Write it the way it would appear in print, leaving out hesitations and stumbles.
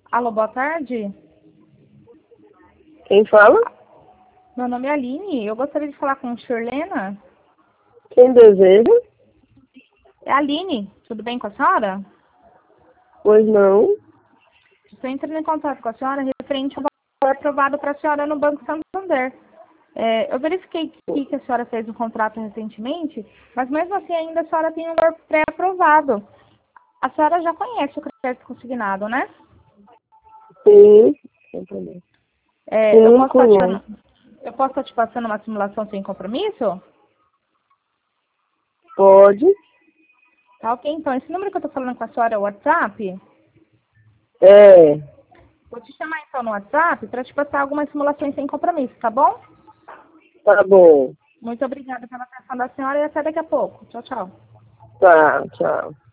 Alô, boa tarde. Quem fala? Meu nome é Aline. Eu gostaria de falar com a Shirlena. Quem deseja? É a Aline. Tudo bem com a senhora? Pois não. Estou entrando em contato com a senhora referente ao valor aprovado para a senhora no Banco Santander. Eu verifiquei que a senhora fez um contrato recentemente, mas mesmo assim ainda a senhora tem um valor pré-aprovado. A senhora já conhece o crédito consignado, né? Sim. Sem problema. Eu Sim, posso estar conheço. te passando uma simulação sem compromisso? Pode? Tá ok, então. Esse número que eu estou falando com a senhora é o WhatsApp? É. Vou te chamar então no WhatsApp para te passar algumas simulações sem compromisso, tá bom? Tá bom. Muito obrigada pela atenção da senhora e até daqui a pouco. Tchau, tchau. Tá, tchau.